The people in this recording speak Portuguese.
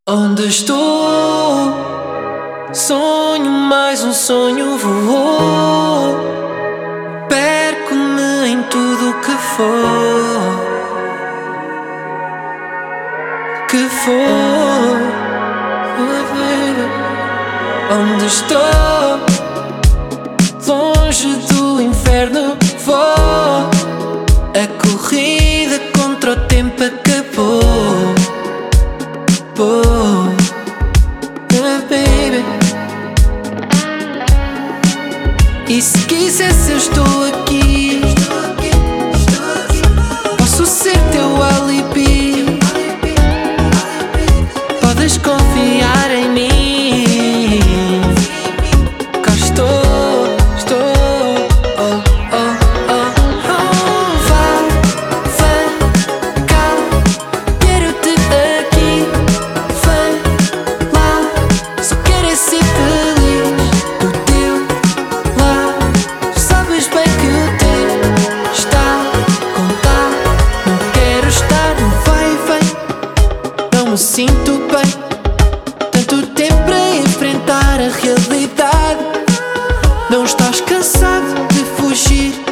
Onde estou? Sonho, mais um sonho voou. Perco-me em tudo que for. Oh, baby. Onde estou? Longe do inferno vou. A corrida contra o tempo acabou. Baby. E se quisesse eu estou aqui. Posso ser teu alibi. Podes confiar em mim. Cá estou. Vem cá, quero-te aqui. Vem lá, só quero é ser feliz do teu lado. Sabes bem que o tempo está contado. Não quero estar no vai e vem. Não me sinto bem. Tanto tempo para enfrentar a realidade. Não estás cansado de fugir?